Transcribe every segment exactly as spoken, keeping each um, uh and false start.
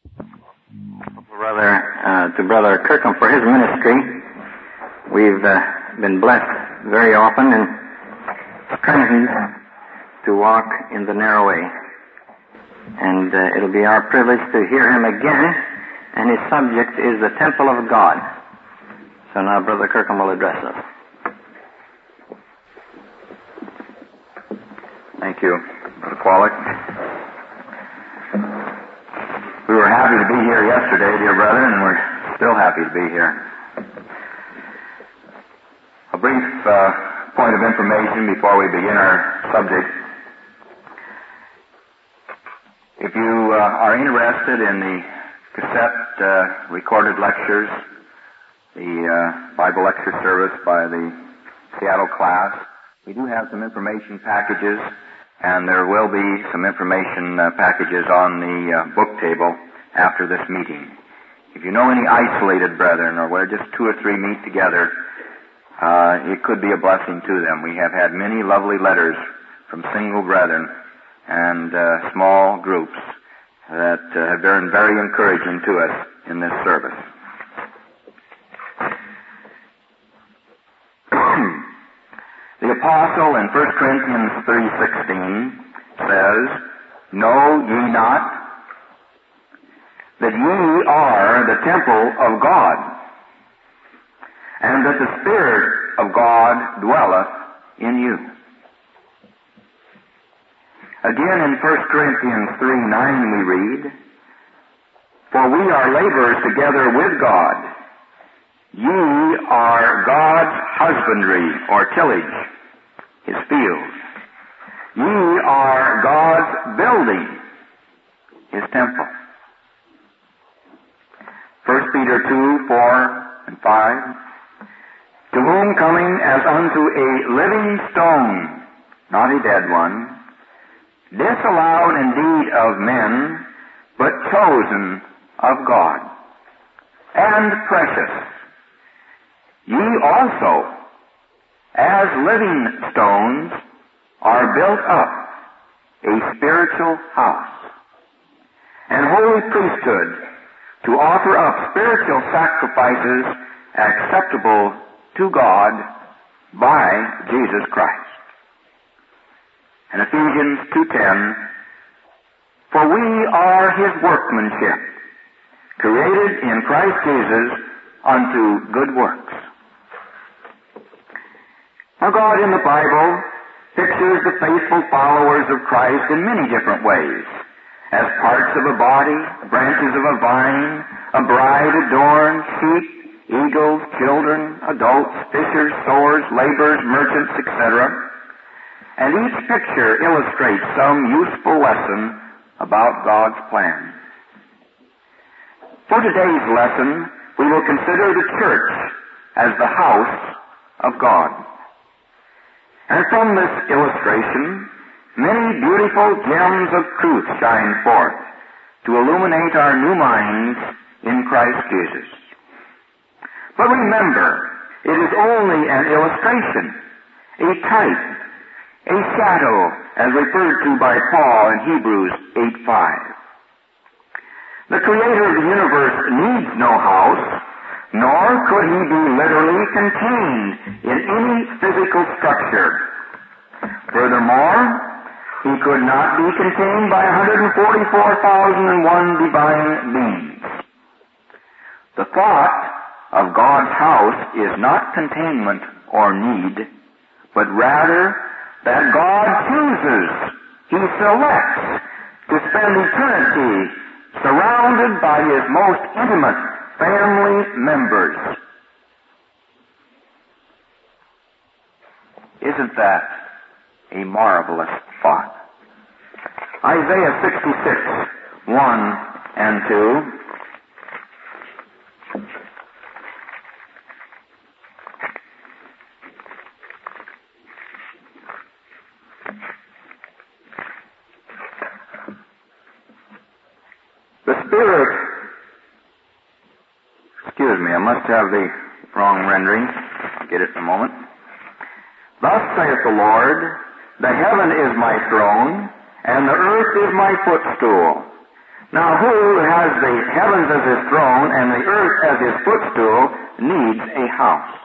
Brother, uh, to Brother Kirkham for his ministry. We've uh, been blessed very often and strengthened to walk in the narrow way. And uh, it'll be our privilege to hear him again, and his subject is the temple of God. So now Brother Kirkham will address us. Thank you, Brother Pollock. We were happy to be here yesterday, dear brethren, and we're still happy to be here. A brief uh, point of information before we begin our subject. If you uh, are interested in the cassette uh, recorded lectures, the uh, Bible lecture service by the Seattle class, we do have some information packages, and there will be some information uh, packages on the uh, book table after this meeting. If you know any isolated brethren, or where just two or three meet together, uh, it could be a blessing to them. We have had many lovely letters from single brethren and uh, small groups that uh, have been very encouraging to us in this service. The apostle in First Corinthians three sixteen says, "Know ye not that ye are the temple of God, and that the Spirit of God dwelleth in you?" Again in First Corinthians three nine we read, "For we are laborers together with God. Ye are God's husbandry," or tillage, his fields. "Ye are God's building," his temple. First Peter two four and five, "To whom coming as unto a living stone, not a dead one, disallowed indeed of men, but chosen of God, and precious, ye also, as living stones, are built up a spiritual house, and holy priesthood, to offer up spiritual sacrifices acceptable to God by Jesus Christ." And Ephesians two ten, "For we are his workmanship, created in Christ Jesus unto good works." Now God in the Bible pictures the faithful followers of Christ in many different ways, as parts of a body, branches of a vine, a bride adorned, sheep, eagles, children, adults, fishers, sowers, laborers, merchants, et cetera. And each picture illustrates some useful lesson about God's plan. For today's lesson, we will consider the church as the house of God. And from this illustration, many beautiful gems of truth shine forth to illuminate our new minds in Christ Jesus. But remember, it is only an illustration, a type, a shadow, as referred to by Paul in Hebrews eight five. The Creator of the universe needs no house, nor could he be literally contained in any physical structure. Furthermore, he could not be contained by one hundred forty-four thousand one divine beings. The thought of God's house is not containment or need, but rather that God chooses, he selects to spend eternity surrounded by his most intimate family members. Isn't that a marvelous thought? Isaiah sixty-six, one and two. The Spirit, excuse me, I must have the wrong rendering. I'll get it in a moment. "Thus saith the Lord, the heaven is my throne, and the earth is my footstool. Now, who has the heavens as his throne and the earth as his footstool needs a house.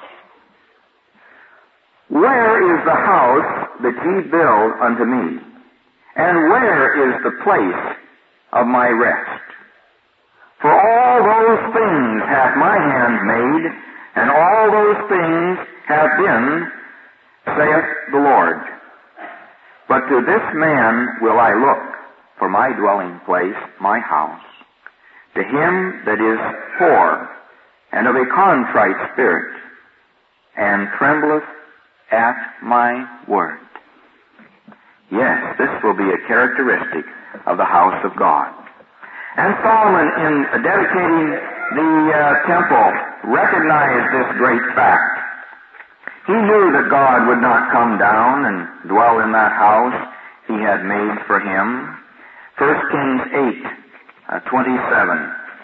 Where is the house that ye build unto me? And where is the place of my rest? For all those things hath my hand made, and all those things have been, saith the Lord. But to this man will I look for my dwelling place, my house, to him that is poor and of a contrite spirit, and trembleth at my word. Yes, this will be a characteristic of the house of God. And Solomon, in dedicating the uh, temple, recognized this great fact. He knew that God would not come down and dwell in that house he had made for him. First Kings eight, uh, twenty-seven.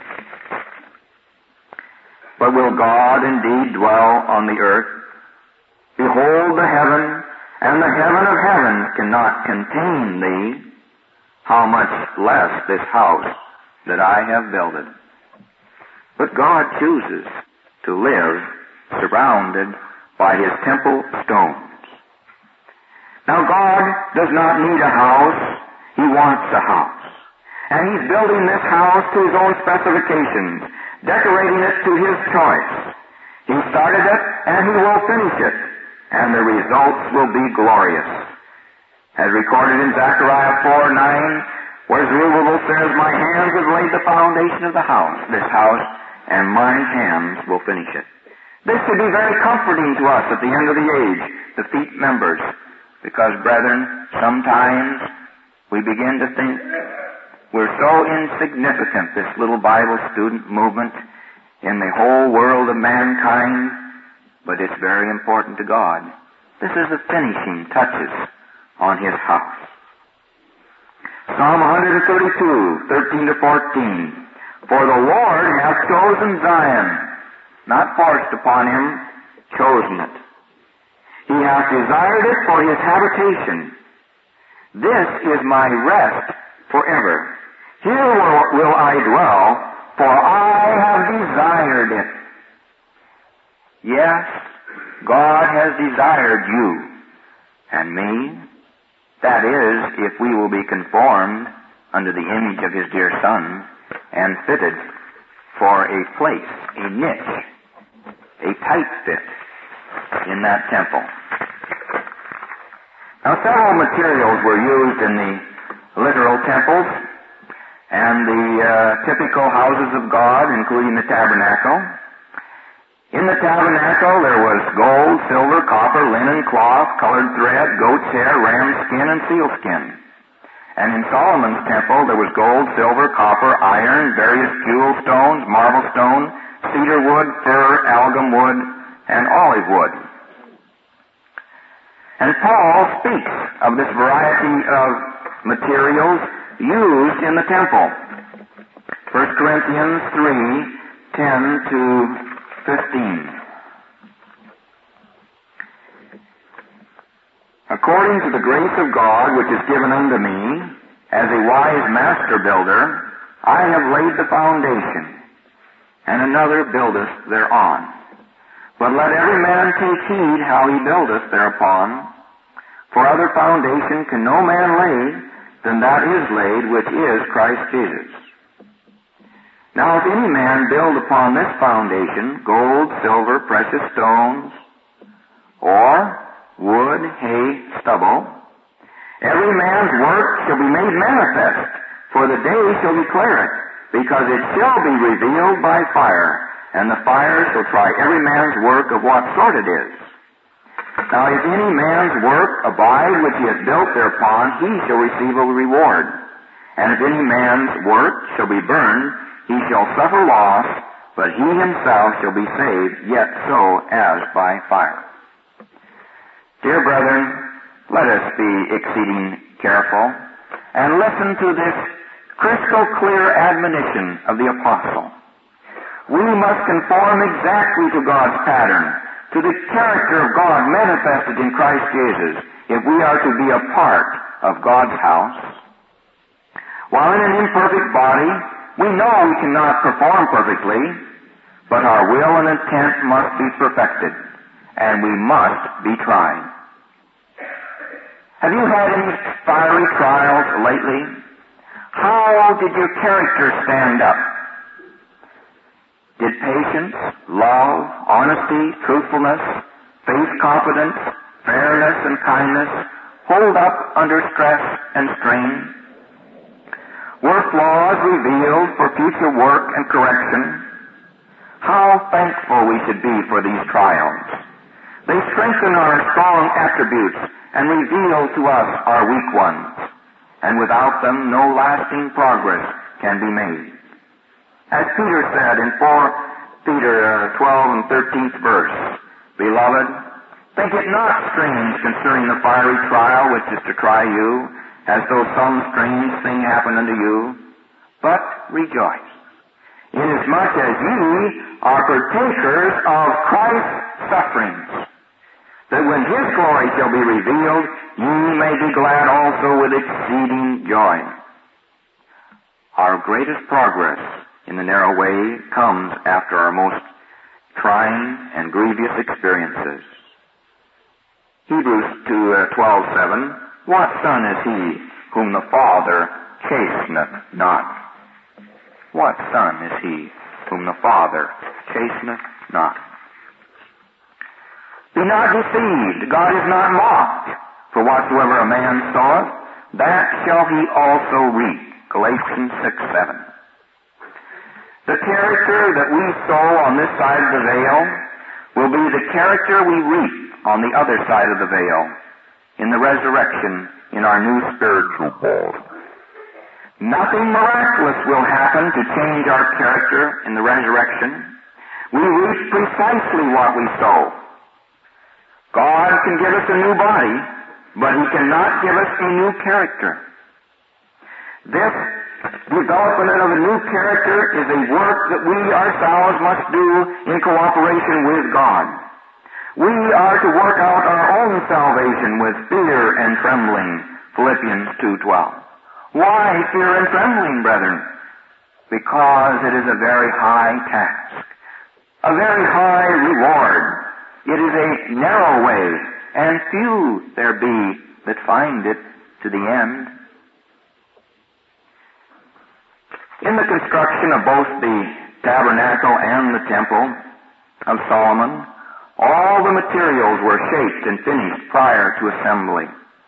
But will God indeed dwell on the earth? Behold the heaven, and the heaven of heavens cannot contain thee. How much less this house that I have builded. But God chooses to live surrounded by his temple stones. Now God does not need a house, he wants a house. And he's building this house to his own specifications, decorating it to his choice. He started it and he will finish it, and the results will be glorious. As recorded in Zechariah four nine, where Zerubbabel says, my hands have laid the foundation of the house, this house, and my hands will finish it. This should be very comforting to us at the end of the age, the feet members, because, brethren, sometimes we begin to think we're so insignificant, this little Bible student movement in the whole world of mankind, but it's very important to God. This is the finishing touches on his house. Psalm one thirty-two, thirteen to fourteen. For the Lord hath chosen Zion, not forced upon him, chosen it. He hath desired it for his habitation. This is my rest forever. Here will, will I dwell, for I have desired it. Yes, God has desired you and me. That is, if we will be conformed unto the image of his dear Son and fitted for a place, a niche, a tight fit in that temple. Now, several materials were used in the literal temples and the uh, typical houses of God, including the tabernacle. In the tabernacle there was gold, silver, copper, linen, cloth, colored thread, goat's hair, ram's skin, and sealskin. And in Solomon's temple there was gold, silver, copper, iron, various jewel stones, marble stone, cedar wood, fir, algum wood, and olive wood. And Paul speaks of this variety of materials used in the temple. First Corinthians three, ten to fifteen. According to the grace of God which is given unto me, as a wise master builder, I have laid the foundation, and another buildeth thereon. But let every man take heed how he buildeth thereupon. For other foundation can no man lay than that is laid, which is Christ Jesus. Now if any man build upon this foundation gold, silver, precious stones, or wood, hay, stubble, every man's work shall be made manifest, for the day shall declare it, because it shall be revealed by fire, and the fire shall try every man's work of what sort it is. Now if any man's work abide which he hath built thereupon, he shall receive a reward. And if any man's work shall be burned, he shall suffer loss, but he himself shall be saved, yet so as by fire. Dear brethren, let us be exceeding careful, and listen to this crystal clear admonition of the apostle. We must conform exactly to God's pattern, to the character of God manifested in Christ Jesus, if we are to be a part of God's house. While in an imperfect body, we know we cannot perform perfectly, but our will and intent must be perfected, and we must be tried. Have you had any fiery trials lately? How did your character stand up? Did patience, love, honesty, truthfulness, faith, confidence, fairness, and kindness hold up under stress and strain? Were flaws revealed for future work and correction? How thankful we should be for these trials. They strengthen our strong attributes and reveal to us our weak ones, and without them no lasting progress can be made. As Peter said in First Peter uh, twelve and thirteenth verse, Beloved, think it not strange concerning the fiery trial which is to try you, as though some strange thing happened unto you, but rejoice, inasmuch as ye are partakers of Christ's sufferings, that when His glory shall be revealed, ye may be glad also with exceeding joy. Our greatest progress in the narrow way comes after our most trying and grievous experiences. Hebrews two twelve seven, What son is he whom the Father chasteneth not? What son is he whom the Father chasteneth not? Be not deceived, God is not mocked. For whatsoever a man soweth, that shall he also reap. Galatians six seven. The character that we sow on this side of the veil will be the character we reap on the other side of the veil, in the resurrection, in our new spiritual birth. Nothing miraculous will happen to change our character in the resurrection. We reap precisely what we sow. God can give us a new body, but He cannot give us a new character. This development of a new character is a work that we ourselves must do in cooperation with God. We are to work out our own salvation with fear and trembling, Philippians two twelve. Why fear and trembling, brethren? Because it is a very high task, a very high reward. It is a narrow way, and few there be that find it to the end. In the construction of both the tabernacle and the temple of Solomon, all the materials were shaped and finished prior to assembly.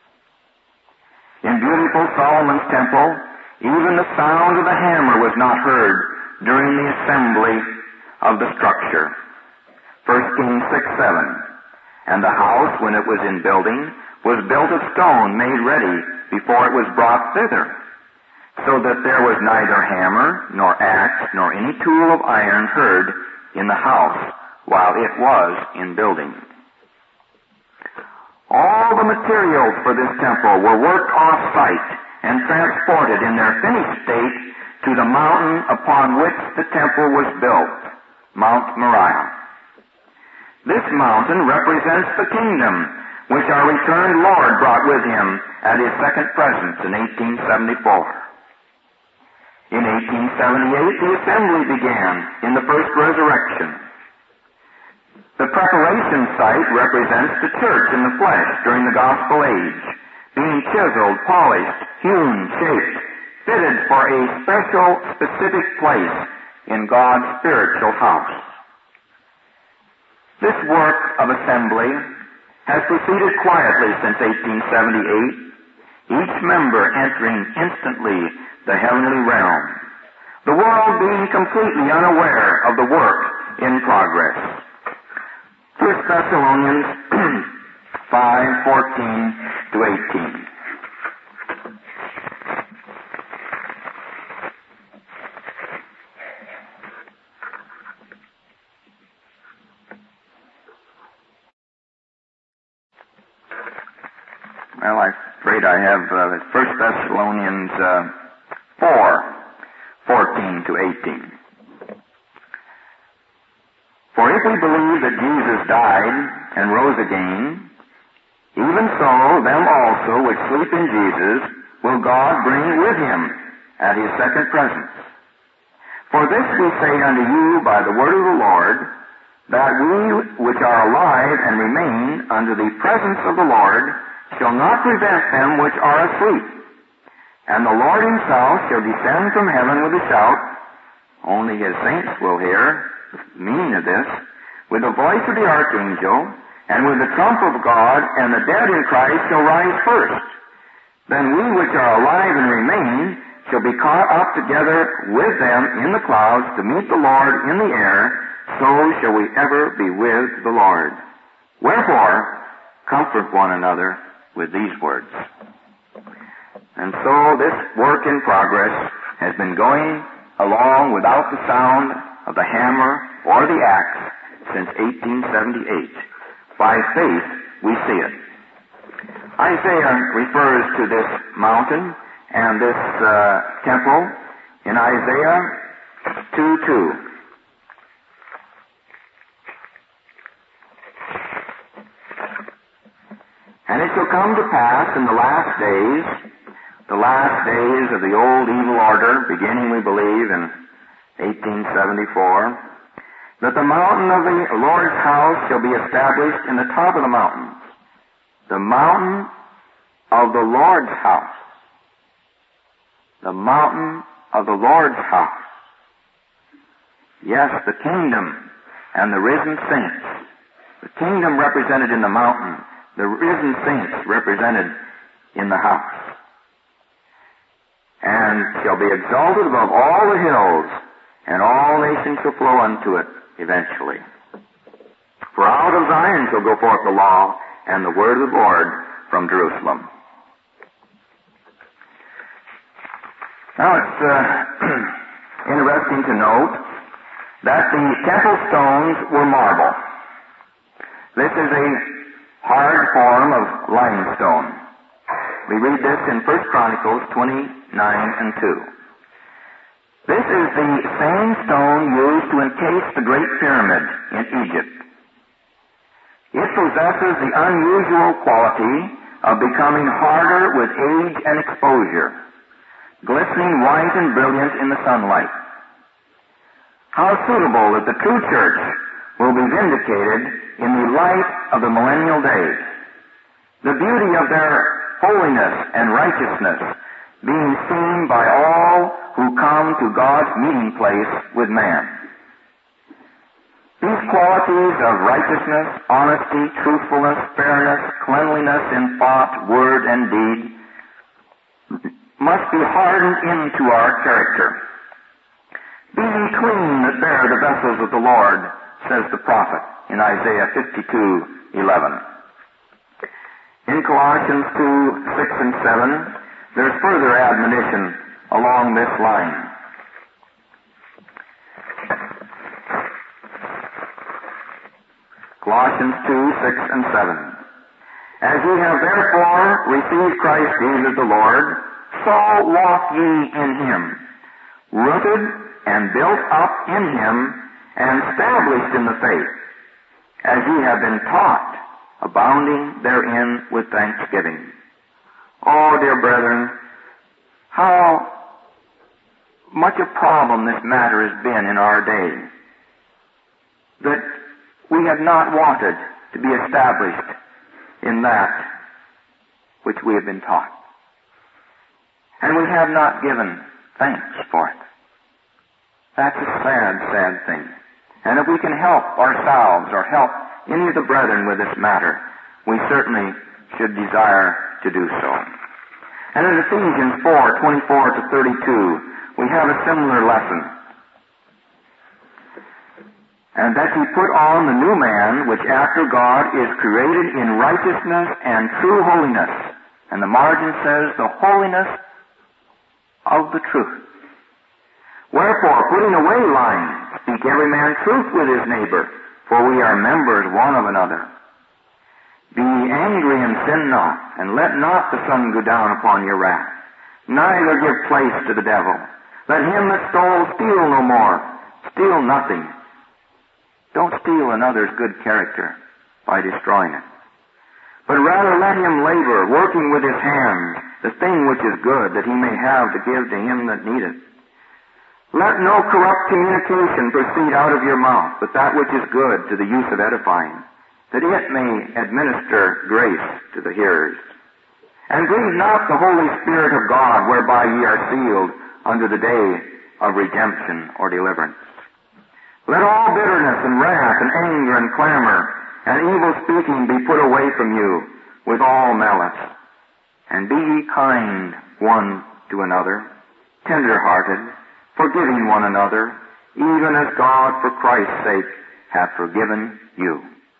In beautiful Solomon's temple, even the sound of the hammer was not heard during the assembly of the structure. First Kings six seven. And the house, when it was in building, was built of stone made ready before it was brought thither, so that there was neither hammer, nor axe, nor any tool of iron heard in the house while it was in building. All the materials for this temple were worked off-site and transported in their finished state to the mountain upon which the temple was built, Mount Moriah. This mountain represents the kingdom which our returned Lord brought with Him at His second presence in eighteen seventy-four. In eighteen seventy-eight, the assembly began in the first resurrection. The preparation site represents the church in the flesh during the gospel age, being chiseled, polished, hewn, shaped, fitted for a special, specific place in God's spiritual house. This work of assembly has proceeded quietly since eighteen seventy-eight, each member entering instantly the heavenly realm, the world being completely unaware of the work in progress. First Thessalonians five fourteen to eighteen. Well, I'm afraid I have uh, First Thessalonians uh, four fourteen to eighteen. For if we believe that Jesus died and rose again, even so them also which sleep in Jesus will God bring with Him. at his second presence. For this we say unto you by the word of the Lord, that we which are alive and remain unto the presence of the Lord shall not prevent them which are asleep. And the Lord himself shall descend from heaven with a shout, only his saints will hear the meaning of this, with the voice of the archangel, and with the trump of God, and the dead in Christ shall rise first. Then we which are alive and remain shall be caught up together with them in the clouds to meet the Lord in the air, so shall we ever be with the Lord. Wherefore, comfort one another with these words. And so this work in progress has been going along without the sound of the hammer or the axe since eighteen seventy-eight. By faith, we see it. Isaiah refers to this mountain and this uh, temple in Isaiah two two. And it shall come to pass in the last days, the last days of the old evil order, beginning, we believe, in eighteen seventy-four, that the mountain of the Lord's house shall be established in the top of the mountains. The mountain of the Lord's house. The mountain of the Lord's house. Yes, the kingdom and the risen saints. The kingdom represented in the mountain. The risen saints represented in the house. And shall be exalted above all the hills, and all nations shall flow unto it eventually. For out of Zion shall go forth the law and the word of the Lord from Jerusalem. Now it's uh, interesting to note that the temple stones were marble. This is a hard form of limestone. We read this in First Chronicles twenty-nine and two. This is the same stone used to encase the Great Pyramid in Egypt. It possesses the unusual quality of becoming harder with age and exposure, glistening white and brilliant in the sunlight. How suitable that the true church will be vindicated in the light of the millennial days. The beauty of their holiness and righteousness being seen by all who come to God's meeting place with man. These qualities of righteousness, honesty, truthfulness, fairness, cleanliness in thought, word, and deed must be hardened into our character. Be ye clean that bear the vessels of the Lord, says the prophet in Isaiah fifty-two eleven. In Colossians two six and seven, there's further admonition along this line. Colossians two six and seven. As ye have therefore received Christ Jesus the Lord, so walk ye in him, rooted and built up in him, and established in the faith, as ye have been taught, abounding therein with thanksgiving. Oh, dear brethren, how much a problem this matter has been in our day, that we have not wanted to be established in that which we have been taught. And we have not given thanks for it. That's a sad, sad thing. And if we can help ourselves or help any of the brethren with this matter, we certainly should desire to do so. And in Ephesians four twenty-four to thirty-two, we have a similar lesson. And that ye put on the new man, which after God is created in righteousness and true holiness. And the margin says, the holiness of the truth. Wherefore, putting away lying, speak every man truth with his neighbor, for we are members one of another. Be ye angry and sin not, and let not the sun go down upon your wrath. Neither give place to the devil. Let him that stole steal no more. Steal nothing. Don't steal another's good character by destroying it. But rather let him labor, working with his hands, the thing which is good, that he may have to give to him that needeth. Let no corrupt communication proceed out of your mouth, but that which is good to the use of edifying, that it may administer grace to the hearers. And grieve not the Holy Spirit of God, whereby ye are sealed unto the day of redemption or deliverance. Let all bitterness and wrath and anger and clamor and evil speaking be put away from you with all malice. And be ye kind one to another, tender-hearted, forgiving one another, even as God for Christ's sake hath forgiven you.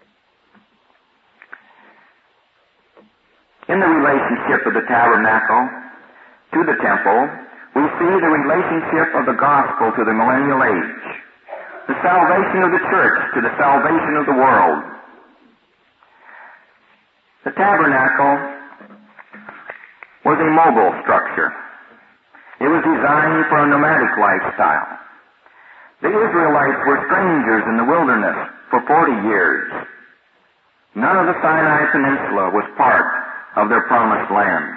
In the relationship of the tabernacle to the temple, we see the relationship of the gospel to the millennial age, the salvation of the church to the salvation of the world. The tabernacle was a mobile structure. It was designed for a nomadic lifestyle. The Israelites were strangers in the wilderness for forty years. None of the Sinai Peninsula was part of their promised land.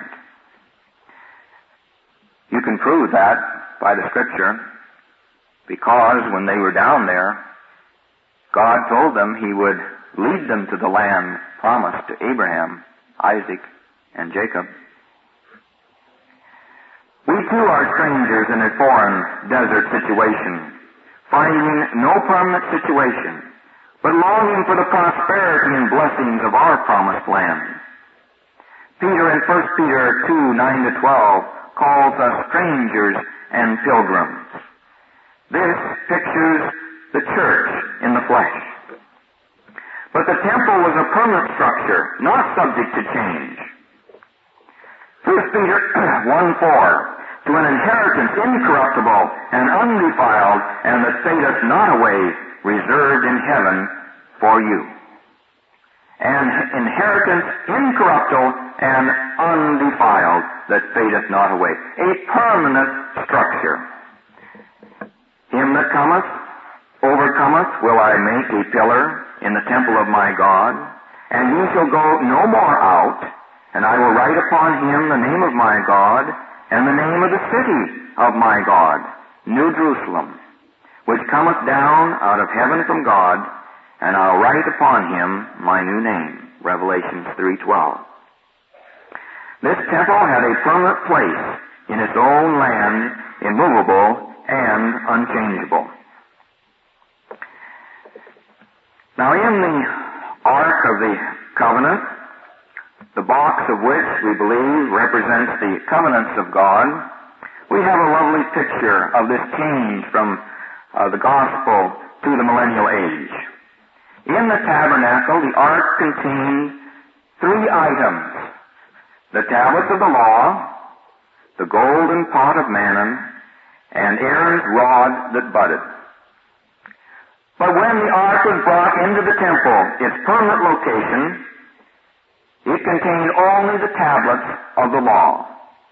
You can prove that by the Scripture, because when they were down there, God told them He would lead them to the land promised to Abraham, Isaac, and Jacob. We too are strangers in a foreign desert situation, finding no permanent situation, but longing for the prosperity and blessings of our promised land. Peter in First Peter two, nine to twelve calls us strangers and pilgrims. This pictures the church in the flesh. But the temple was a permanent structure, not subject to change. First Peter one four, to an inheritance incorruptible and undefiled, and that fadeth not away, reserved in heaven for you. An inheritance incorruptible and undefiled, that fadeth not away. A permanent structure. Him that cometh, overcometh, will I make a pillar in the temple of my God, and he shall go no more out, and I will write upon him the name of my God, and the name of the city of my God, New Jerusalem, which cometh down out of heaven from God, and I'll write upon him my new name, Revelation three twelve. This temple had a permanent place in its own land, immovable and unchangeable. Now in the Ark of the Covenant, the box of which we believe represents the covenants of God, we have a lovely picture of this change from uh, the gospel to the millennial age. In the tabernacle, the ark contained three items: the tablets of the law, the golden pot of manna, and Aaron's rod that budded. But when the ark was brought into the temple, its permanent location, it contained only the tablets of the law.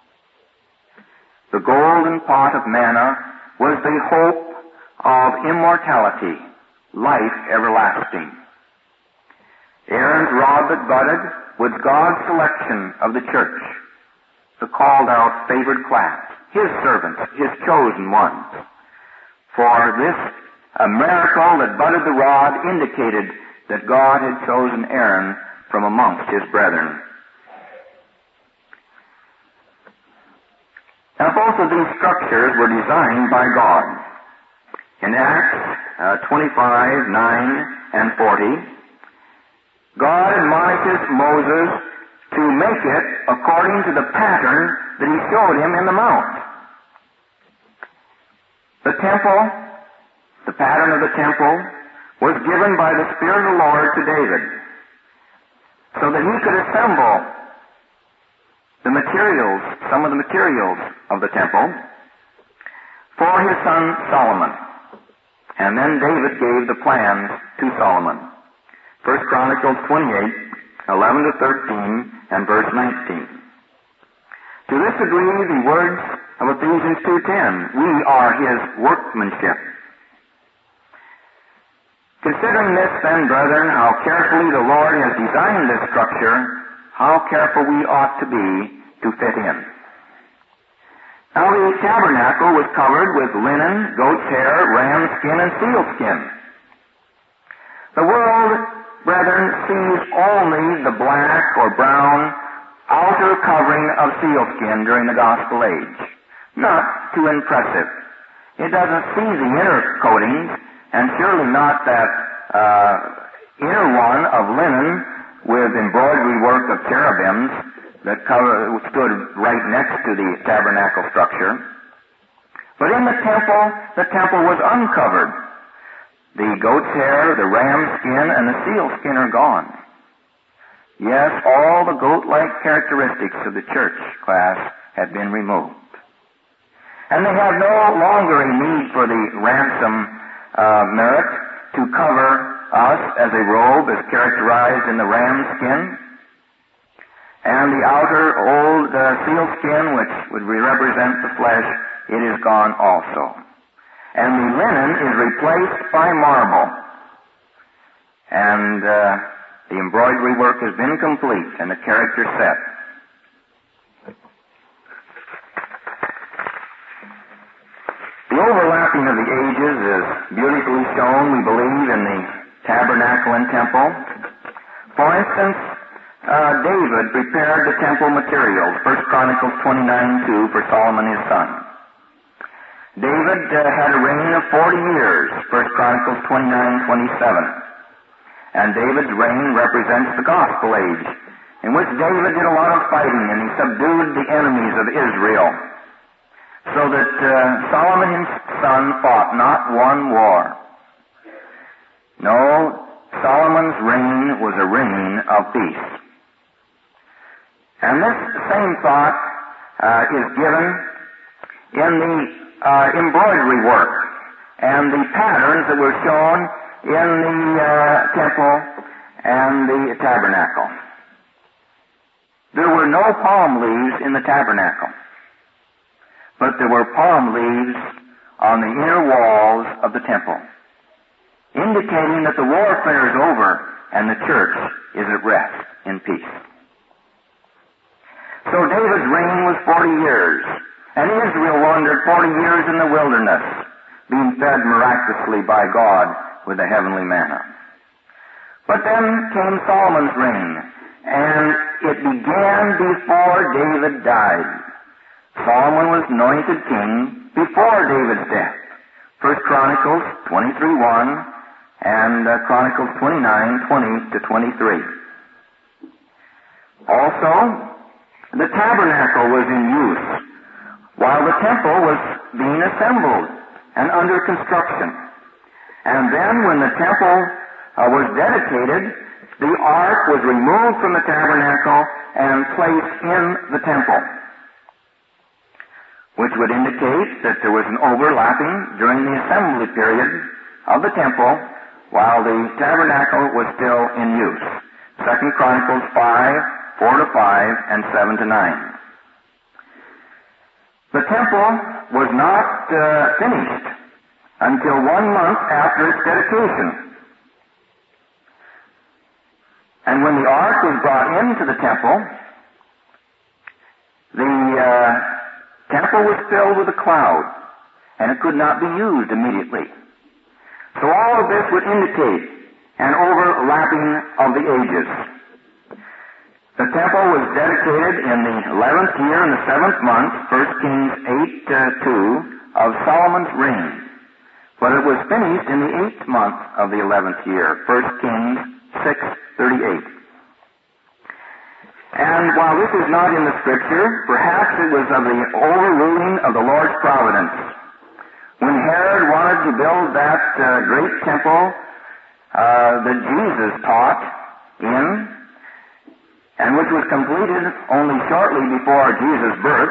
The golden pot of manna was the hope of immortality, life everlasting. Aaron's rod that budded was God's selection of the church, the called out favored class, His servants, His chosen ones. For this a miracle that budded the rod indicated that God had chosen Aaron from amongst his brethren. Now both of these structures were designed by God. In Acts uh, twenty-five, nine, and forty, God admonishes Moses to make it according to the pattern that He showed him in the mount. The temple, the pattern of the temple, was given by the Spirit of the Lord to David, so that he could assemble the materials, some of the materials of the temple, for his son Solomon. And then David gave the plans to Solomon. First Chronicles twenty-eight, eleven to thirteen, and verse nineteen. To this agree the words of Ephesians two ten, we are His workmanship. Considering this then, brethren, how carefully the Lord has designed this structure, how careful we ought to be to fit in. Now the tabernacle was covered with linen, goat's hair, ram skin, and seal skin. The world, brethren, sees only the black or brown outer covering of sealskin during the gospel age. Not too impressive. It doesn't see the inner coatings, and surely not that uh, inner one of linen with embroidery work of cherubims that cover, stood right next to the tabernacle structure. But in the temple, the temple was uncovered. The goat's hair, the ram skin, and the seal skin are gone. Yes, all the goat-like characteristics of the church class have been removed. And they have no longer a need for the ransom uh, merit to cover us as a robe as characterized in the ram skin. And the outer old uh, seal skin, which would represent the flesh, it is gone also. And the linen is replaced by marble. And uh, the embroidery work has been complete and the character set. The overlapping of the ages is beautifully shown, we believe, in the tabernacle and temple. For instance, uh, David prepared the temple materials, First Chronicles twenty-nine two, for Solomon his son. David uh, had a reign of forty years, First Chronicles twenty-nine twenty-seven. And David's reign represents the gospel age, in which David did a lot of fighting and he subdued the enemies of Israel, so that uh, Solomon his son fought not one war. No, Solomon's reign was a reign of peace. And this same thought uh, is given in the uh, embroidery work and the patterns that were shown in the uh, temple and the tabernacle. There were no palm leaves in the tabernacle, but there were palm leaves on the inner walls of the temple, indicating that the warfare is over and the church is at rest in peace. So David's reign was forty years, and Israel wandered forty years in the wilderness, being fed miraculously by God with the heavenly manna. But then came Solomon's reign, and it began before David died. Solomon was anointed king before David's death. First Chronicles twenty-three one and uh, Chronicles twenty-nine twenty to twenty-three. Also, the tabernacle was in use while the temple was being assembled and under construction. And then when the temple uh, was dedicated, the ark was removed from the tabernacle and placed in the temple, which would indicate that there was an overlapping during the assembly period of the temple while the tabernacle was still in use. Second Chronicles five, four to five, and seven to nine. The temple was not uh, finished until one month after its dedication. And when the ark was brought into the temple, the uh, temple was filled with a cloud, and it could not be used immediately. So all of this would indicate an overlapping of the ages. The temple was dedicated in the eleventh year in the seventh month, First Kings eight two, of Solomon's reign. But it was finished in the eighth month of the eleventh year, First Kings six thirty-eight. And while this is not in the Scripture, perhaps it was of the overruling of the Lord's providence. When Herod wanted to build that uh, great temple uh, that Jesus taught in, and which was completed only shortly before Jesus' birth,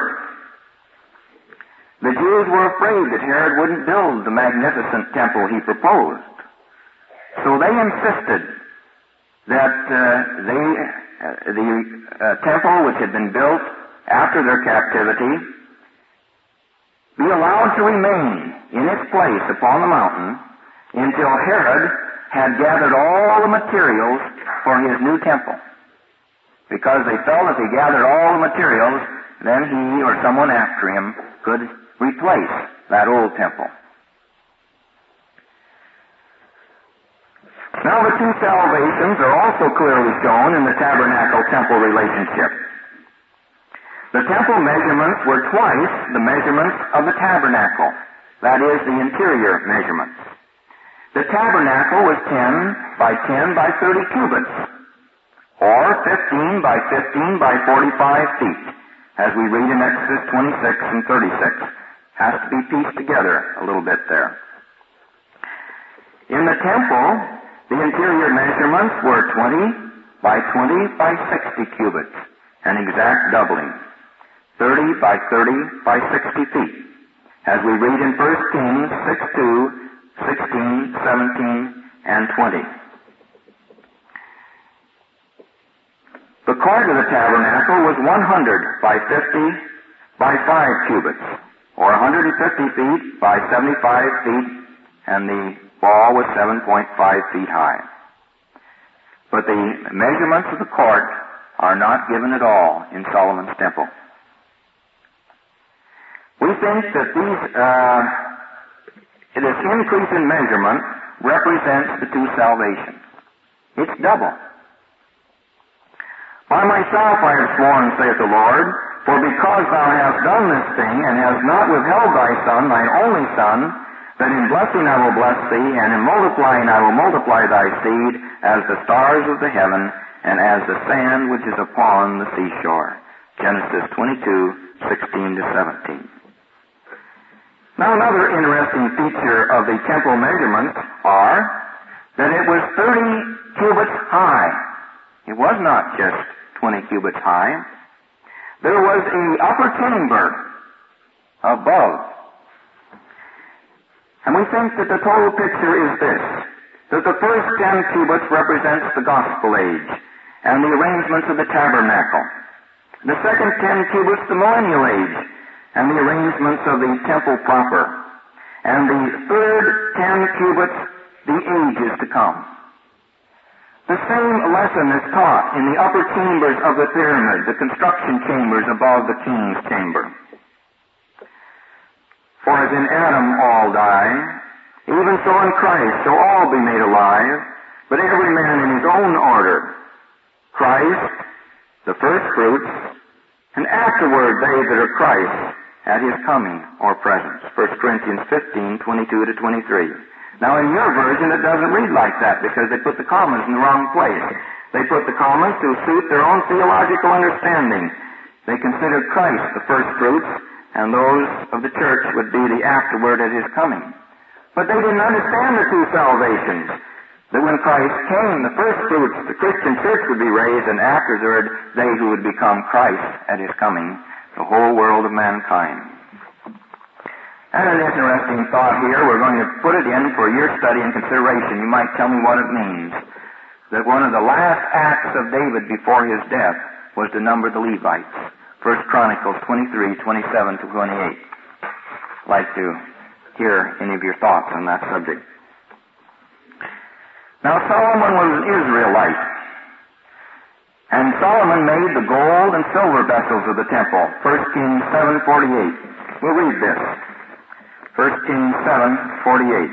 the Jews were afraid that Herod wouldn't build the magnificent temple he proposed. So they insisted that uh, they, uh, the uh, temple which had been built after their captivity be allowed to remain in its place upon the mountain until Herod had gathered all the materials for his new temple. Because they felt if he gathered all the materials, then he or someone after him could replace that old temple. Now the two salvations are also clearly shown in the tabernacle-temple relationship. The temple measurements were twice the measurements of the tabernacle. That is, the interior measurements. The tabernacle was ten by ten by thirty cubits, or fifteen by fifteen by forty-five feet, as we read in Exodus twenty-six and thirty-six. Has to be pieced together a little bit there. In the temple, the interior measurements were twenty by twenty by sixty cubits, an exact doubling. thirty by thirty by sixty feet, as we read in First Kings six two, sixteen, seventeen, and twenty. The court of the tabernacle was one hundred by fifty by five cubits, or one hundred fifty feet by seventy-five feet, and the wall was seven point five feet high. But the measurements of the court are not given at all in Solomon's temple. We think that these, uh, this increase in measurement represents the two salvations. It's double. By myself I have sworn, saith the Lord, for because thou hast done this thing, and hast not withheld thy son, thine only son, that in blessing I will bless thee, and in multiplying I will multiply thy seed, as the stars of the heaven, and as the sand which is upon the seashore. Genesis twenty-two, sixteen to seventeen. Now another interesting feature of the temple measurements are that it was thirty cubits high. It was not just twenty cubits high. There was an upper chamber above. And we think that the total picture is this, that the first ten cubits represents the gospel age and the arrangements of the tabernacle. The second ten cubits, the millennial age, and the arrangements of the temple proper. And the third ten cubits, the ages to come. The same lesson is taught in the upper chambers of the pyramid, the construction chambers above the king's chamber. For as in Adam all die, even so in Christ shall all be made alive, but every man in his own order. Christ, the first fruits, and afterward they that are Christ at his coming or presence. First Corinthians fifteen, twenty-two to twenty-three. Now in your version it doesn't read like that because they put the commas in the wrong place. They put the commas to suit their own theological understanding. They considered Christ the first fruits, and those of the church would be the afterward at his coming. But they didn't understand the two salvations. That when Christ came, the first fruits, the Christian church would be raised, and afterward they who would become Christ at his coming, the whole world of mankind. And an interesting thought here, we're going to put it in for your study and consideration. You might tell me what it means. That one of the last acts of David before his death was to number the Levites. First Chronicles twenty-three, twenty-seven to twenty-eight. I'd like to hear any of your thoughts on that subject. Now Solomon was an Israelite. And Solomon made the gold and silver vessels of the temple. First Kings seven, forty-eight. We'll read this. First Kings seven, forty-eight.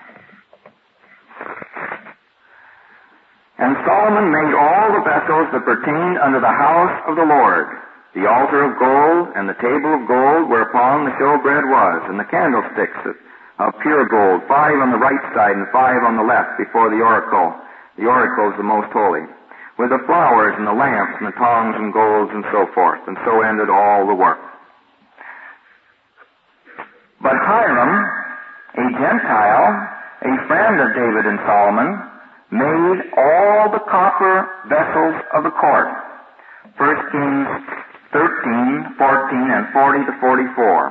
And Solomon made all the vessels that pertained unto the house of the Lord, the altar of gold, and the table of gold whereupon the showbread was, and the candlesticks of, of pure gold, five on the right side and five on the left before the oracle. The oracle is the most holy, with the flowers and the lamps and the tongs and golds and so forth. And so ended all the work. But Hiram, a Gentile, a friend of David and Solomon, made all the copper vessels of the court. First Kings thirteen, fourteen, and forty to forty-four.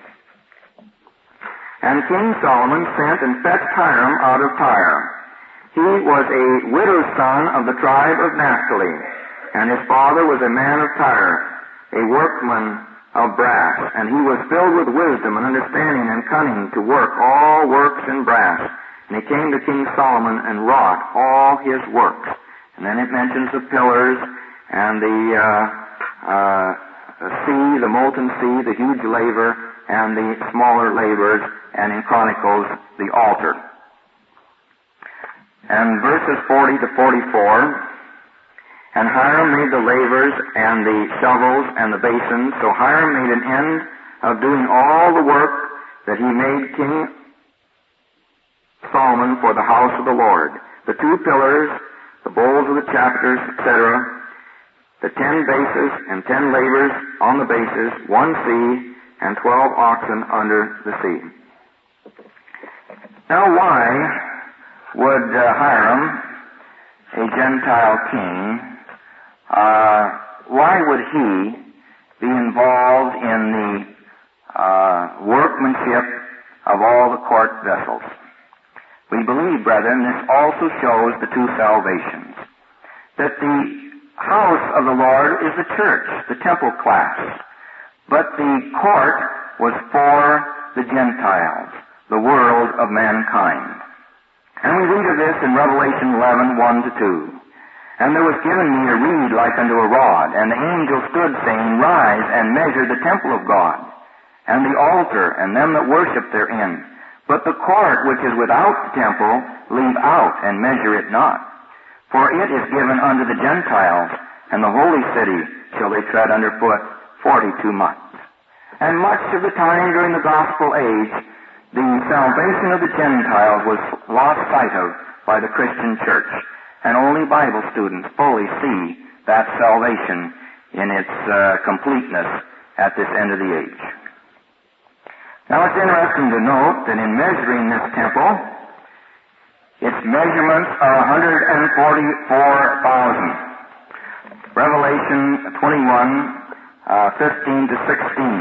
And King Solomon sent and fetched Hiram out of Tyre. He was a widow's son of the tribe of Naphtali, and his father was a man of Tyre, a workman of brass, and he was filled with wisdom and understanding and cunning to work all works in brass. And he came to King Solomon and wrought all his works. And then it mentions the pillars and the uh, uh, sea, the molten sea, the huge laver, and the smaller lavers, and in Chronicles, the altar. And verses forty to forty-four, and Hiram made the lavers and the shovels and the basins. So Hiram made an end of doing all the work that he made King Solomon for the house of the Lord. The two pillars, the bowls of the chapters, et cetera, the ten bases and ten lavers on the bases, one sea, and twelve oxen under the sea. Now why would uh, Hiram, a Gentile king, uh, why would he be involved in the uh, workmanship of all the court vessels? We believe, brethren, this also shows the two salvations. That the house of the Lord is the church, the temple class. But the court was for the Gentiles, the world of mankind. And we read of this in Revelation eleven, one to two. And there was given me a reed like unto a rod, and the angel stood, saying, Rise and measure the temple of God, and the altar, and them that worship therein. But the court which is without the temple, leave out, and measure it not. For it is given unto the Gentiles, and the holy city shall they tread under foot forty-two months. And much of the time during the gospel age, the salvation of the Gentiles was lost sight of by the Christian church. And only Bible students fully see that salvation in its uh, completeness at this end of the age. Now it's interesting to note that in measuring this temple, its measurements are one hundred forty-four thousand. Revelation twenty-one, uh, fifteen to sixteen.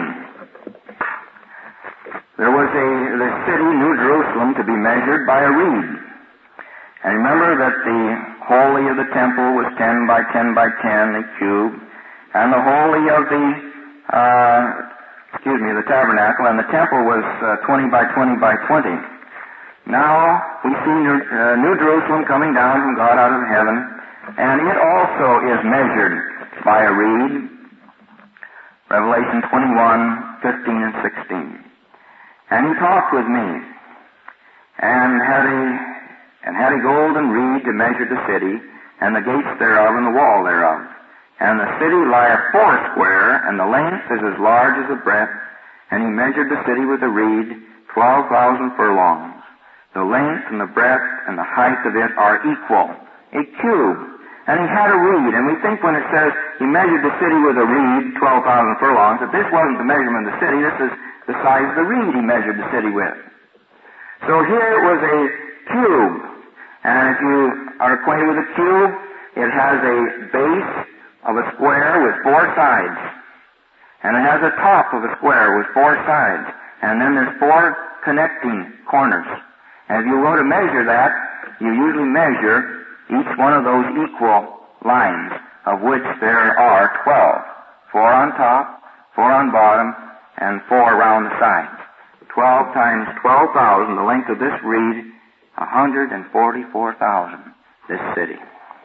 There was a the city, New Jerusalem, to be measured by a reed. And remember that the holy of the temple was ten by ten by ten, a cube, and the holy of the, uh, excuse me, the tabernacle, and the temple was uh, twenty by twenty by twenty. Now, we see New, uh, New Jerusalem coming down from God out of heaven, and it also is measured by a reed. Revelation twenty-one, fifteen and sixteen. And he talked with me, and had a and had a golden reed to measure the city, and the gates thereof, and the wall thereof. And the city lieth foursquare, and the length is as large as the breadth. And he measured the city with a reed, twelve thousand furlongs. The length and the breadth and the height of it are equal, a cube. And he had a reed, and we think when it says he measured the city with a reed, twelve thousand furlongs, that this wasn't the measurement of the city, this is the size of the reed he measured the city with. So here it was a cube. And if you are acquainted with a cube, it has a base of a square with four sides. And it has a top of a square with four sides. And then there's four connecting corners. And if you want to measure that, you usually measure each one of those equal lines, of which there are twelve. Four on top, four on bottom, and four around the sides. Twelve times twelve thousand, the length of this reed, one hundred forty-four thousand, this city.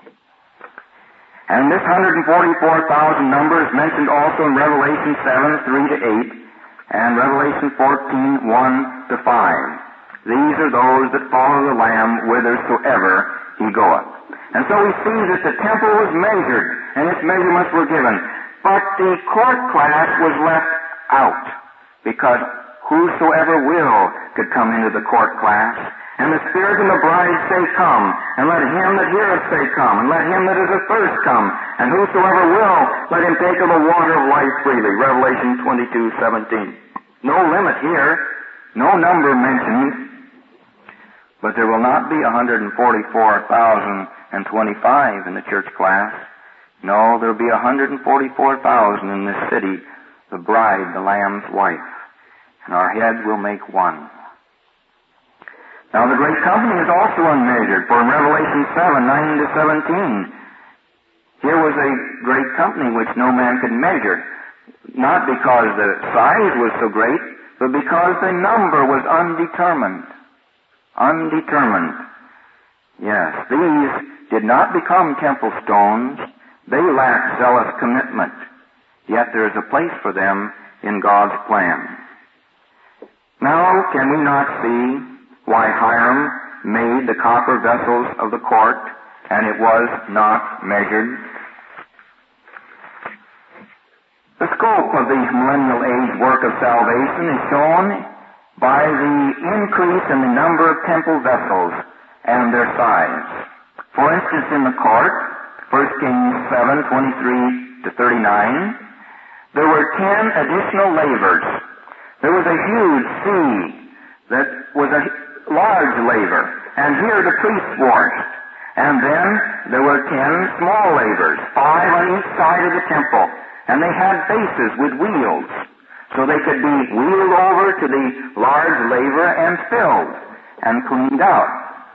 And this one hundred forty-four thousand number is mentioned also in Revelation seven, three to eight, and Revelation fourteen, one to five. These are those that follow the Lamb whithersoever he goeth. And so we see that the temple was measured, and its measurements were given. But the court class was left out, because whosoever will could come into the court class. And the Spirit and the bride say, Come, and let him that heareth say, Come, and let him that is athirst come, and whosoever will, let him take of the water of life freely. Revelation twenty-two, seventeen. No limit here, no number mentioned, but there will not be one hundred forty-four thousand twenty-five in the church class. No, there will be one hundred forty-four thousand in this city, the bride, the Lamb's wife. And our head will make one. Now the great company is also unmeasured, for in Revelation seven, nine to seventeen, here was a great company which no man could measure. Not because the size was so great, but because the number was undetermined. Undetermined. Yes, these did not become temple stones. They lacked zealous commitment. yet there is a place for them in God's plan. Now, can we not see why Hiram made the copper vessels of the court, and it was not measured? The scope of the millennial age work of salvation is shown by the increase in the number of temple vessels and their size. For instance, in the court, First Kings seven, twenty-three to thirty-nine, there were ten additional lavers. There was a huge sea that was a large laver, and here the priests washed. And then there were ten small lavers, five on each side of the temple, and they had bases with wheels, so they could be wheeled over to the large laver and filled and cleaned out.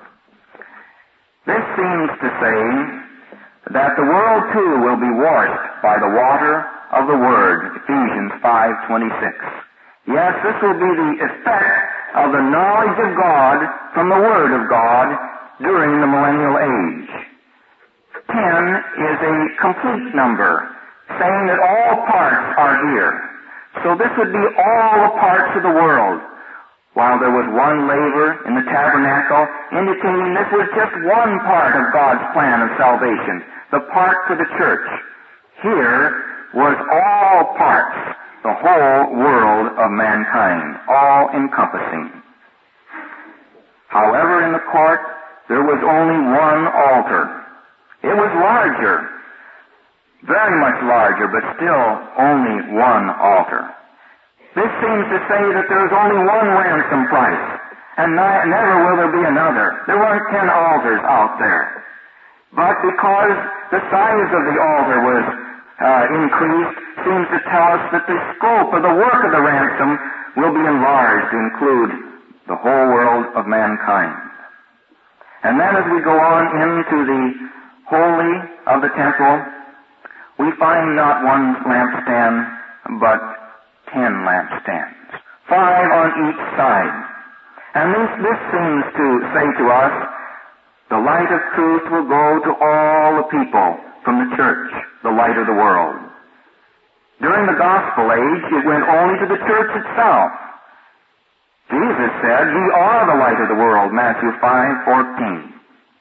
This seems to say that the world too will be washed by the water of the Word, Ephesians five twenty-six. Yes, this will be the effect of the knowledge of God from the Word of God during the millennial age. Ten is a complete number, saying that all parts are here. So this would be all the parts of the world, while there was one laver in the tabernacle, indicating this was just one part of God's plan of salvation, the part for the church. Here was all parts, the whole world of mankind, all encompassing. However, in the court, there was only one altar. It was larger, very much larger, but still only one altar. This seems to say that there is only one ransom price, and ni- never will there be another. There weren't ten altars out there. But because the size of the altar was uh, increased, seems to tell us that the scope of the work of the ransom will be enlarged to include the whole world of mankind. And then as we go on into the holy of the temple, we find not one lampstand, but ten lampstands, five on each side. And this, this seems to say to us, the light of truth will go to all the people from the church, the light of the world. During the gospel age, it went only to the church itself. Jesus said, "Ye are the light of the world," Matthew five fourteen.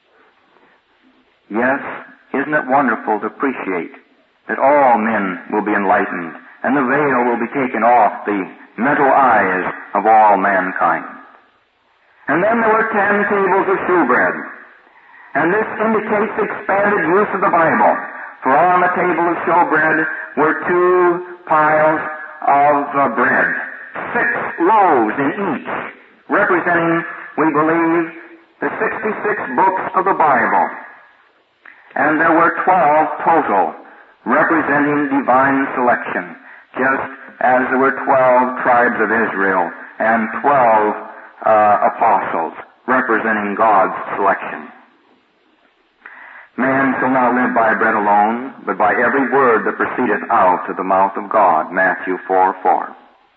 Yes, isn't it wonderful to appreciate that all men will be enlightened, and the veil will be taken off the mental eyes of all mankind. And then there were ten tables of shewbread. And this indicates the expanded use of the Bible. For on the table of shewbread were two piles of uh, bread, six loaves in each, representing, we believe, the sixty-six books of the Bible. And there were twelve total, representing divine selection, just as there were twelve tribes of Israel and twelve uh, apostles, representing God's selection. Man shall not live by bread alone, but by every word that proceedeth out of the mouth of God, Matthew four four.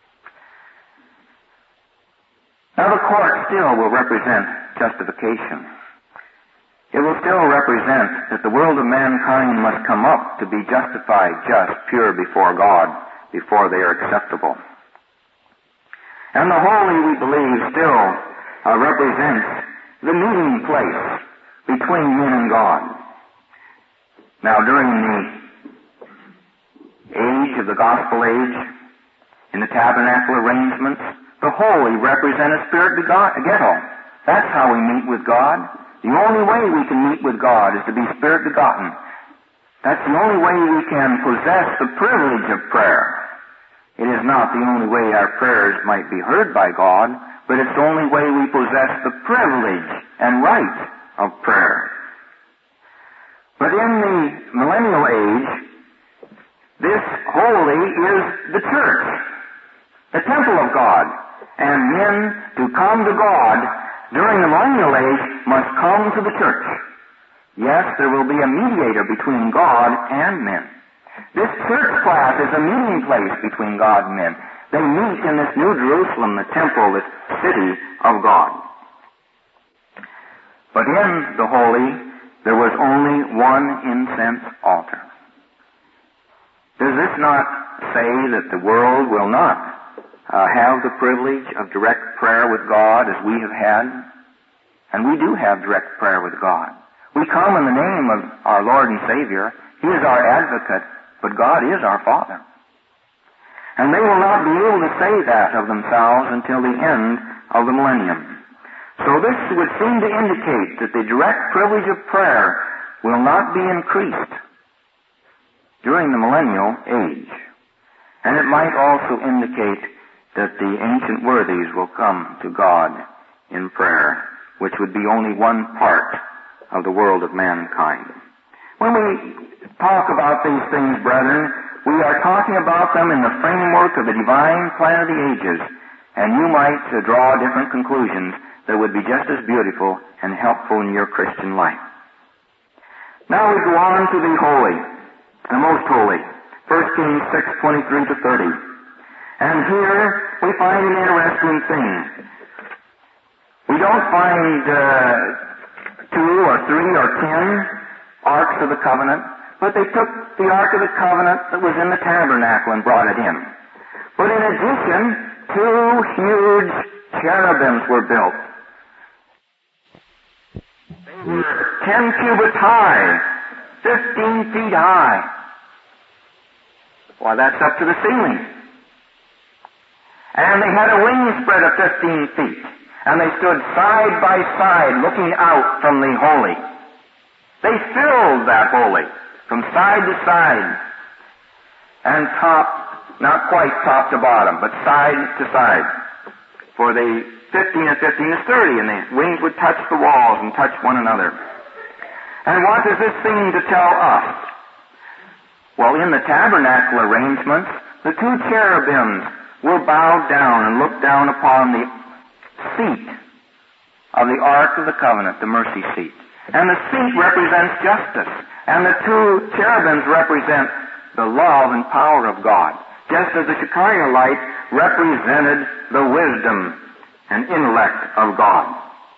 Now the court still will represent justification. It will still represent that the world of mankind must come up to be justified, just, pure before God, before they are acceptable. And the holy, we believe, still uh, represents the meeting place between men and God. Now, during the age of the gospel age, in the tabernacle arrangements, the holy represent a spirit ghetto. That's how we meet with God. The only way we can meet with God is to be spirit begotten. That's the only way we can possess the privilege of prayer. It is not the only way our prayers might be heard by God, but it's the only way we possess the privilege and right of prayer. But in the millennial age, this holy is the church, the temple of God. And men to come to God during the millennial age must come to the church. Yes, there will be a mediator between God and men. This church class is a meeting place between God and men. They meet in this New Jerusalem, the temple, this city of God. But in the holy, there was only one incense altar. Does this not say that the world will not uh, have the privilege of direct prayer with God as we have had. And we do have direct prayer with God. We come in the name of our Lord and Savior. He is our advocate, but God is our Father. And they will not be able to say that of themselves until the end of the millennium. So this would seem to indicate that the direct privilege of prayer will not be increased during the millennial age. And it might also indicate that the ancient worthies will come to God in prayer, which would be only one part of the world of mankind. When we talk about these things, brethren, we are talking about them in the framework of the divine plan of the ages, and you might uh, draw different conclusions that would be just as beautiful and helpful in your Christian life. Now we go on to the holy, the most holy, First Kings six, twenty-three to thirty. And here we find an interesting thing. We don't find uh, two or three or ten arks of the covenant, but they took the Ark of the Covenant that was in the tabernacle and brought it in. But in addition, two huge cherubims were built. They were ten cubits high, fifteen feet high. Why, that's up to the ceiling. And they had a wingspread of fifteen feet. And they stood side by side looking out from the holy. They filled that holy from side to side, and top, not quite top to bottom, but side to side. For the fifteen and fifteen is thirty, and the wings would touch the walls and touch one another. And what does this seem to tell us? Well, in the tabernacle arrangements, the two cherubims were bowed down and looked down upon the seat of the Ark of the Covenant, the mercy seat. And the seat represents justice. And the two cherubims represent the love and power of God, just as the Shekinah light represented the wisdom and intellect of God.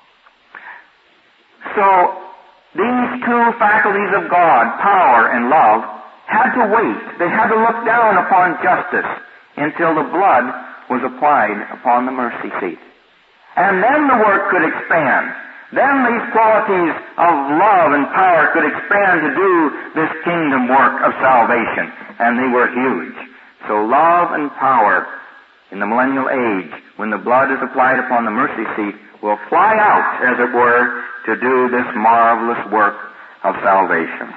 So, these two faculties of God, power and love, had to wait. They had to look down upon justice until the blood was applied upon the mercy seat. And then the work could expand. Then these qualities of love and power could expand to do this kingdom work of salvation. And they were huge. So love and power in the millennial age, when the blood is applied upon the mercy seat, will fly out, as it were, to do this marvelous work of salvation.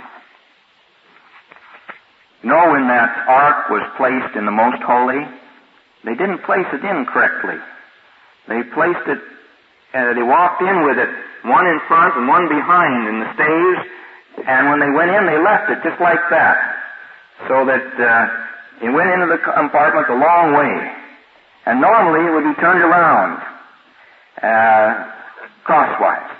You know, when that ark was placed in the most holy, they didn't place it in correctly. They placed it And they walked in with it, one in front and one behind in the staves, and when they went in, they left it just like that, so that uh, it went into the compartment a long way. And normally it would be turned around, uh, crosswise.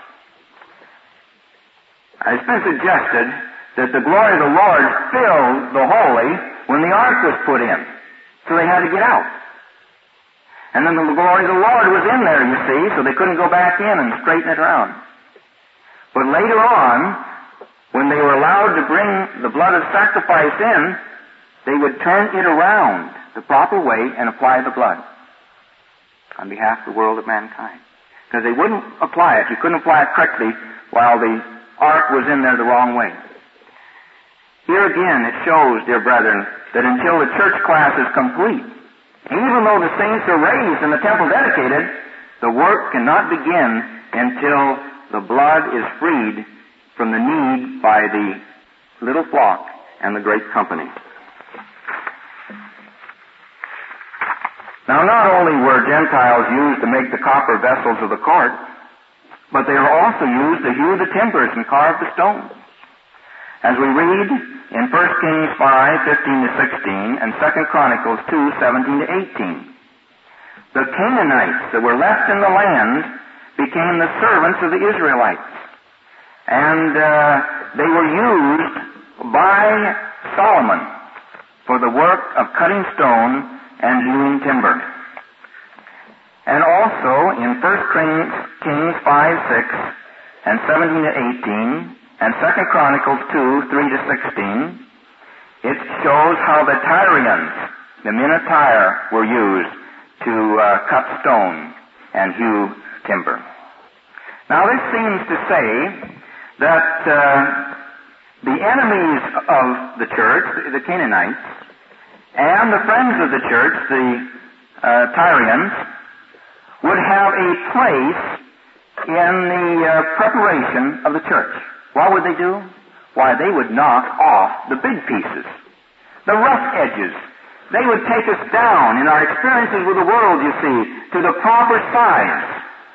It's been suggested that the glory of the Lord filled the holy when the ark was put in, so they had to get out. And then the glory of the Lord was in there, you see, so they couldn't go back in and straighten it around. But later on, when they were allowed to bring the blood of sacrifice in, they would turn it around the proper way and apply the blood on behalf of the world of mankind. Because they wouldn't apply it. You couldn't apply it correctly while the ark was in there the wrong way. Here again, it shows, dear brethren, that until the church class is complete, even though the saints are raised and the temple dedicated, the work cannot begin until the blood is freed from the need by the little flock and the great company. Now, not only were Gentiles used to make the copper vessels of the court, but they are also used to hew the timbers and carve the stones. As we read in First Kings five, fifteen to sixteen, and Second Chronicles two, seventeen to eighteen. The Canaanites that were left in the land became the servants of the Israelites. And uh, they were used by Solomon for the work of cutting stone and hewing timber. And also in First Kings five, six, and seventeen to eighteen, and Second Chronicles two, three to sixteen, it shows how the Tyrians, the men of Tyre, were used to uh, cut stone and hew timber. Now this seems to say that uh, the enemies of the church, the Canaanites, and the friends of the church, the uh, Tyrians, would have a place in the uh, preparation of the church. What would they do? Why, they would knock off the big pieces, the rough edges. They would take us down in our experiences with the world, you see, to the proper size.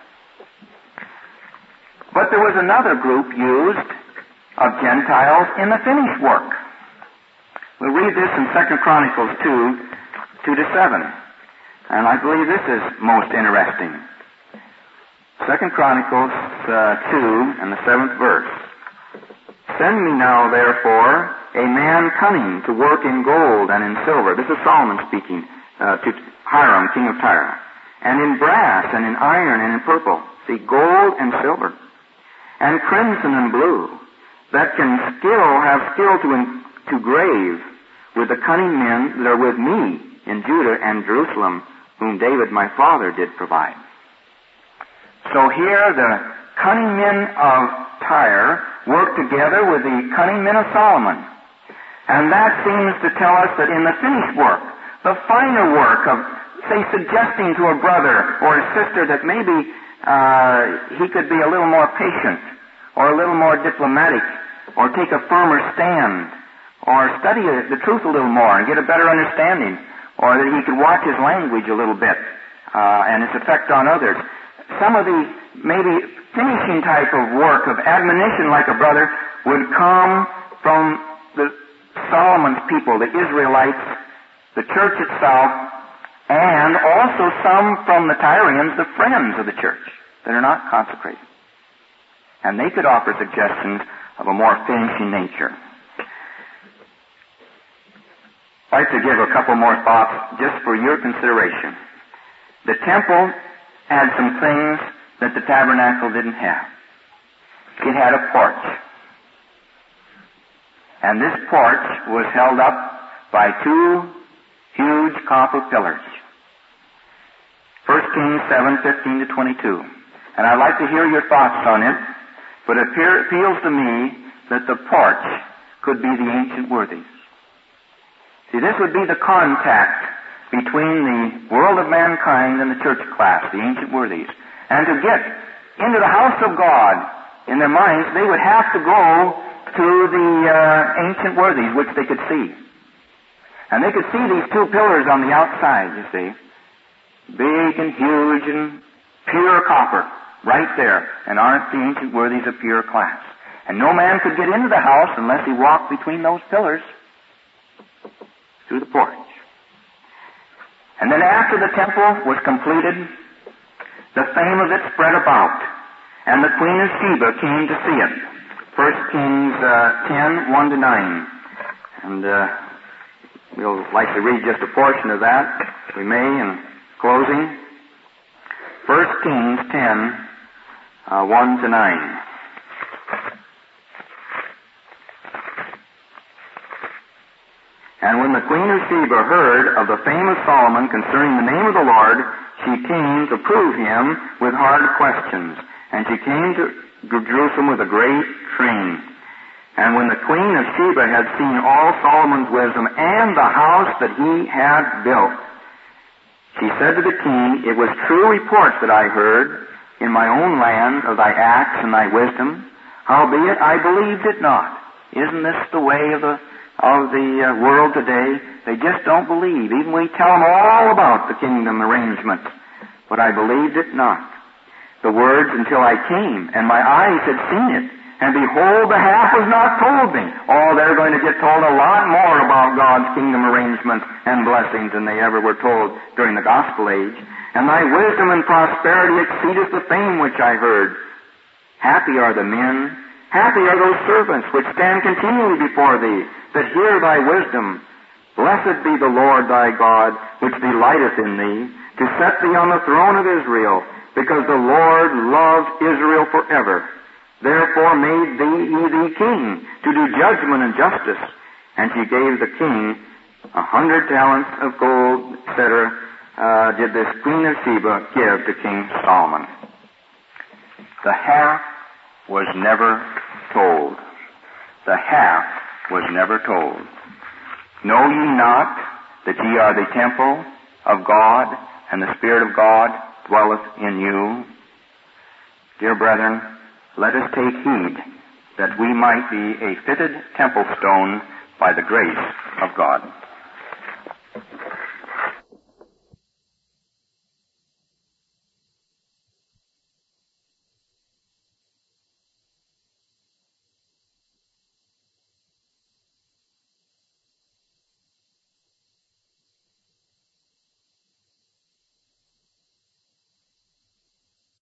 But there was another group used of Gentiles in the finished work. We'll read this in Second Chronicles two, two to seven. And I believe this is most interesting. Second Chronicles uh, two and the seventh verse. Send me now, therefore, a man cunning to work in gold and in silver. This is Solomon speaking uh, to Hiram, king of Tyre. And in brass and in iron and in purple. See, gold and silver. And crimson and blue. That can skill, have skill to, in, to grave with the cunning men that are with me in Judah and Jerusalem, whom David my father did provide. So here the cunning men of Tyre work together with the cunning men of Solomon. And that seems to tell us that in the finished work, the finer work of, say, suggesting to a brother or a sister that maybe uh, he could be a little more patient or a little more diplomatic or take a firmer stand or study the truth a little more and get a better understanding, or that he could watch his language a little bit uh, and its effect on others. Some of the maybe finishing type of work of admonition like a brother would come from the Solomon's people, the Israelites, the church itself, and also some from the Tyrians, the friends of the church that are not consecrated. And they could offer suggestions of a more finishing nature. I'd like to give a couple more thoughts just for your consideration. The temple had some things that the tabernacle didn't have. It had a porch. And this porch was held up by two huge copper pillars. First Kings seven, fifteen to twenty-two. And I'd like to hear your thoughts on it, but it appeals to me that the porch could be the ancient worthies. See, this would be the contact between the world of mankind and the church class, the ancient worthies. And to get into the house of God in their minds, they would have to go to the uh, ancient worthies, which they could see. And they could see these two pillars on the outside, you see. Big and huge and pure copper, right there. And aren't the ancient worthies of pure class? And no man could get into the house unless he walked between those pillars through the porch. And then after the temple was completed, the fame of it spread about, and the Queen of Sheba came to see it. First Kings uh, ten, one to nine. And uh, we'll likely read just a portion of that. We may in closing. First Kings ten, uh, one to nine. And when the Queen of Sheba heard of the fame of Solomon concerning the name of the Lord, she came to prove him with hard questions. And she came to Jerusalem with a great train. And when the Queen of Sheba had seen all Solomon's wisdom and the house that he had built, she said to the king, "It was true report that I heard in my own land of thy acts and thy wisdom. Howbeit I believed it not." Isn't this the way of the of the uh, world today? They just don't believe. Even we tell them all about the kingdom arrangements. But I believed it not. The words until I came, and my eyes had seen it. And behold, the half was not told me. Oh, they're going to get told a lot more about God's kingdom arrangements and blessings than they ever were told during the gospel age. And thy wisdom and prosperity exceedeth the fame which I heard. Happy are the men, happy are those servants which stand continually before thee, that hear thy wisdom. Blessed be the Lord thy God, which delighteth in thee, to set thee on the throne of Israel, because the Lord loves Israel forever. Therefore made thee he thee king, to do judgment and justice, And she gave the king a hundred talents of gold, et cetera, uh, did this Queen of Sheba give to King Solomon. The half was never told. The half was never told. Know ye not that ye are the temple of God, and the Spirit of God dwelleth in you? Dear brethren, let us take heed that we might be a fitted temple stone by the grace of God.